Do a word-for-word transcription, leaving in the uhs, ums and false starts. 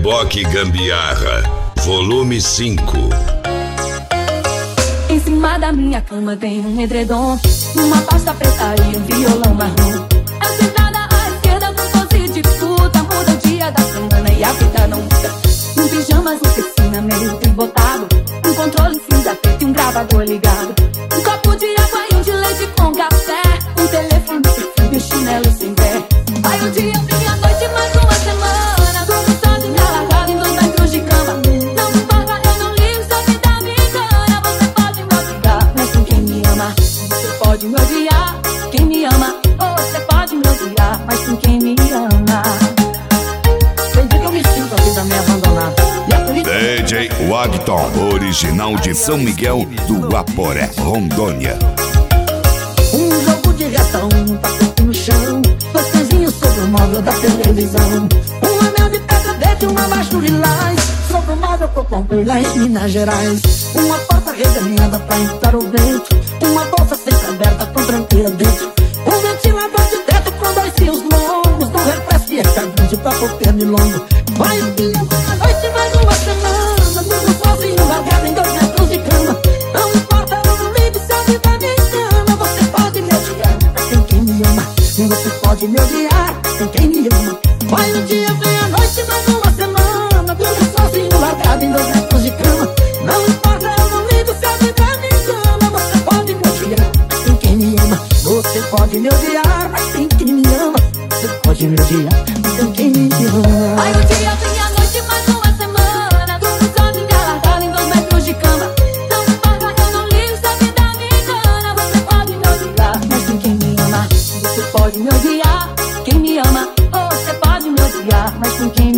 Rock Gambiarra, volume cinco. Em cima da minha cama tem um edredom, uma pasta preta e um violão marrom. Eu sentada à esquerda com pose de puta, muda o dia da semana e a vida não muda. Um pijamas no piscina meio tribotado, um controle cinza preto e um gravador ligado, um copo de água e um de leite com café, um telefone perfil e um chinelo sem pé. Vai o dia, vem a noite, mais uma semana, durmo sozinha largada em dois metros de cama. Não me importa, eu não ligo se a vida me engana. Você pode me odiar, mas com quem me ama. Você pode me odiar, quem me ama. Ou você pode me odiar, mas com quem me ama. Tem dia que eu me sinto a vida meio abandonada. D J Wagton, original de São Miguel do Aporé, Rondônia. Um jogo de retão, um tapete no chão, dois pezinhos sobre o móvel da televisão, um anel de pedra verde, uma baixo lilás sobre o móvel que eu comprei lá em Minas Gerais. Uma porta reganhada pra entrar o vento, uma bolsa sempre aberta com tranqueira dentro, um ventilador de teto com dois fios longos, um refresco e carvão pra pôr pernilongo. Vai o dia, vai a noite, mais uma semana, durmo sozinho, largado em dois metros de cama. Não importa, eu não ligo se a vida me engana. Você pode me odiar, mas tem quem me ama. Você pode me odiar, tem quem me ama. Vai o dia, vem a noite, mais uma semana, durmo sozinho, largado em dois metros de cama. Não importa, eu não ligo se a vida me engana. Você pode me odiar, mas tem quem me ama. Você pode me odiar, mas tem quem me ama. Você pode me odiar, mas tem quem me ama. Vai o dia, vem a noite, mais uma semana, durmo sozinha largada em dois metros de cama. Não importa, eu não ligo se a vida me engana. Você pode me odiar, mas tem quem me ama. Você pode me odiar, quem me ama. Ou você pode me odiar, mas com quem